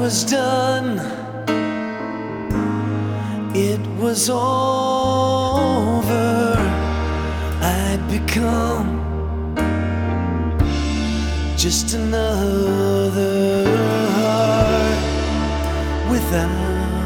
was done, it was over. I'd become just another heart without